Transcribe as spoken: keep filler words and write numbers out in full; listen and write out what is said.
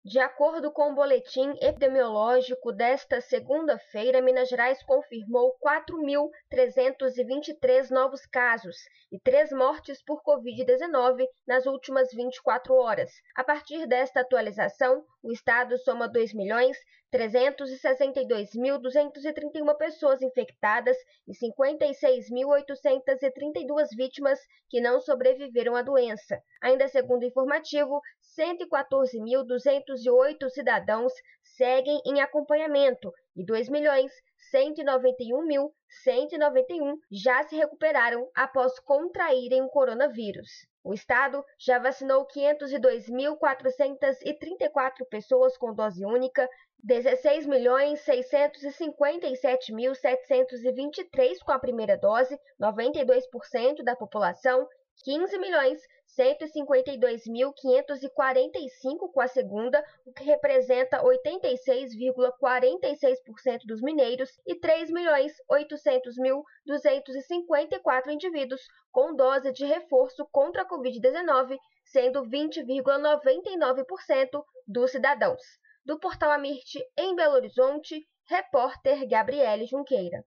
De acordo com o boletim epidemiológico desta segunda-feira, Minas Gerais confirmou quatro mil trezentos e vinte e três novos casos e três mortes por covid dezenove nas últimas vinte e quatro horas. A partir desta atualização, o estado soma dois milhões trezentos e sessenta e dois mil duzentas e trinta e uma pessoas infectadas e cinquenta e seis mil oitocentas e trinta e duas vítimas que não sobreviveram à doença. Ainda segundo o informativo, cento e quatorze mil duzentos e oito cidadãos seguem em acompanhamento e dois milhões cento e noventa e um mil cento e noventa e um já se recuperaram após contraírem o coronavírus. O estado já vacinou quinhentos e dois mil quatrocentas e trinta e quatro pessoas com dose única, dezesseis milhões seiscentos e cinquenta e sete mil setecentos e vinte e três com a primeira dose, noventa e dois por cento da população, quinze milhões cento e cinquenta e dois mil quinhentos e quarenta e cinco com a segunda, o que representa oitenta e seis vírgula quarenta e seis por cento dos mineiros, e três milhões oitocentos mil duzentos e cinquenta e quatro indivíduos com dose de reforço contra a covid dezenove, sendo vinte vírgula noventa e nove por cento dos cidadãos. Do Portal Amirte, em Belo Horizonte, repórter Gabriele Junqueira.